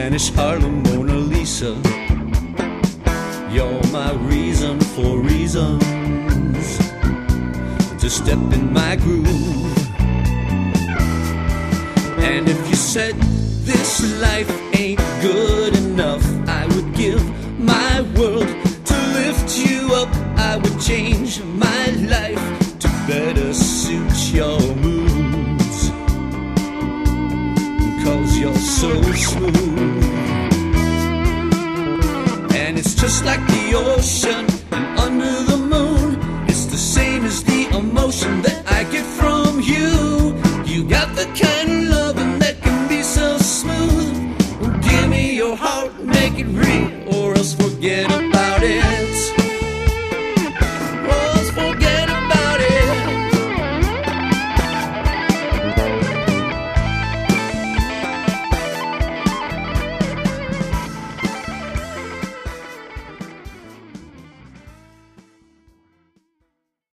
Spanish Harlem Mona Lisa. You're my reason for reasons to step in my groove. And if you said this life ain't good enough, I would give my world to lift you up. I would change my life to better suit your moods, 'cause you're so smooth. And it's just like the ocean and under the moon, it's the same as the emotion that I get from you. You got the kind of loving that can be so smooth. Well, give me your heart, make it real, or else forget about it.